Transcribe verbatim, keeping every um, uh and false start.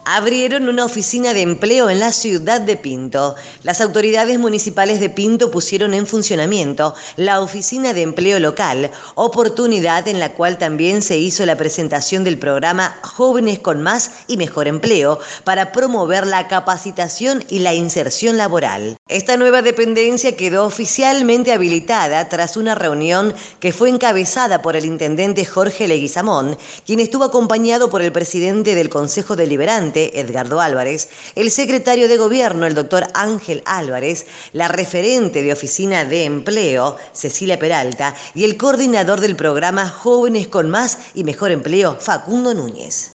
Abrieron una oficina de empleo en la ciudad de Pinto. Las autoridades municipales de Pinto pusieron en funcionamiento la oficina de empleo local, oportunidad en la cual también se hizo la presentación del programa Jóvenes con Más y Mejor Empleo para promover la capacitación y la inserción laboral. Esta nueva dependencia quedó oficialmente habilitada tras una reunión que fue encabezada por el intendente Jorge Leguizamón, quien estuvo acompañado por el presidente del Consejo Deliberante, Edgardo Álvarez, el secretario de Gobierno, el doctor Ángel Álvarez, la referente de Oficina de Empleo, Cecilia Peralta, y el coordinador del programa Jóvenes con Más y Mejor Empleo, Facundo Núñez.